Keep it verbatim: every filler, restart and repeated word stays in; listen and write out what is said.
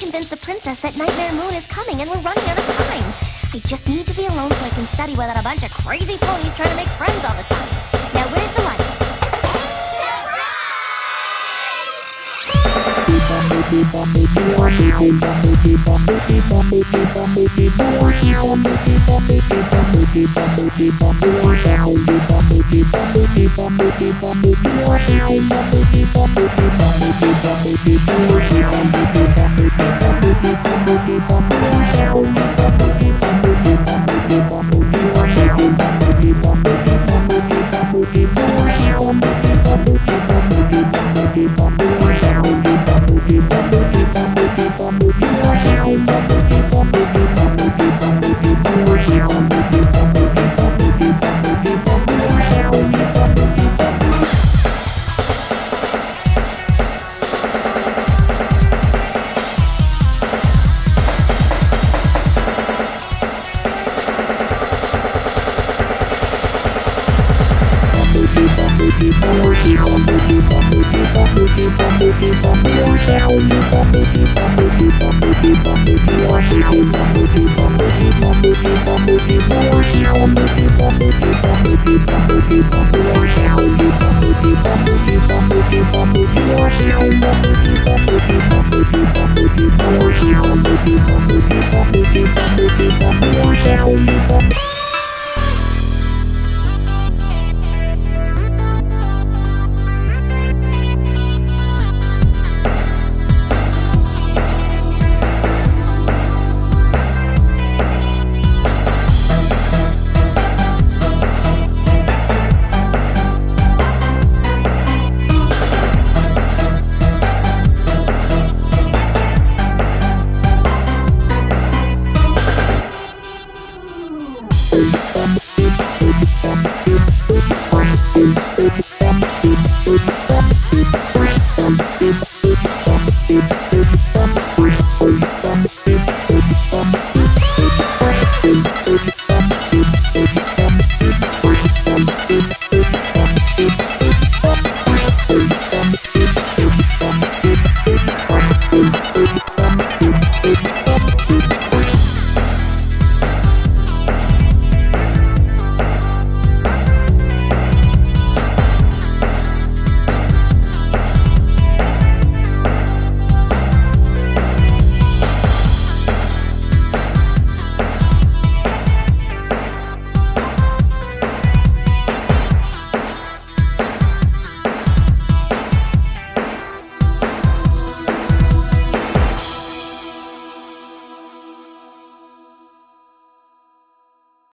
convince the princess that Nightmare Moon is coming and we're running out of time. I just need to be alone so I can study without a bunch of crazy ponies trying to make friends all the time. Now where's the light? Surprise!